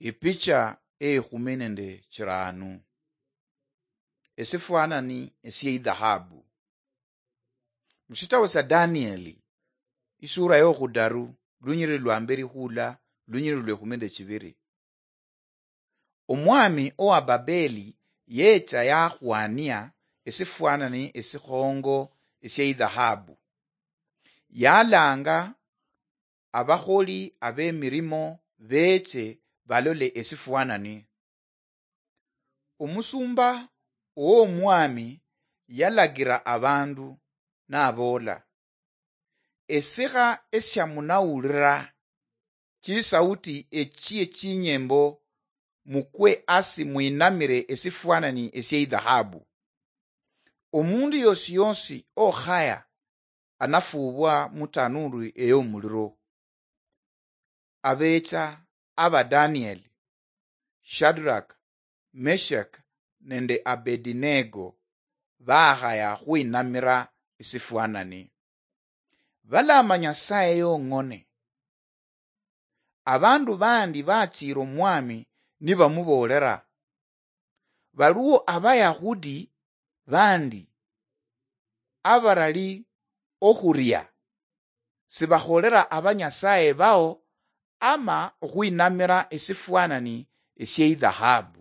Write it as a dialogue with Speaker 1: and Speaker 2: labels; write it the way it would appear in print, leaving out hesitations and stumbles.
Speaker 1: Ipicha ehumenende chiranu. Esifuanani esiye dhahabu. Mshitawo sa Danieli. Isura yo kudaru. Lunyiri luamberi hula. Lunyiri lwehumende chiviri. Omwami owa Babeli yecha ya huania esifuanani esihongo esiye dhahabu. Yalanga abaholi abe mirimo beche balole esifuanani. Omusumba uwo mwami yalagira abandu nabola. Esiha esyamunaulira chisauti echiye chinyembo mukwe asi mwinamire esifuanani esiye dhahabu. Omundu yosi yonsi ohaya anafubwa mutanuru eyo muliro. Abecha aba Daniel, Shadrach, Meshach nende Abednego bahaya huinamira isifuanani. Balama Nyasaye yo ngone. Abandu bandi bachiro mwami niba mubolera. Baluo abayahudi bandi abarali ohuria sibaholera abanyasaye bao ama huinamira isifuanani esiye dhahabu.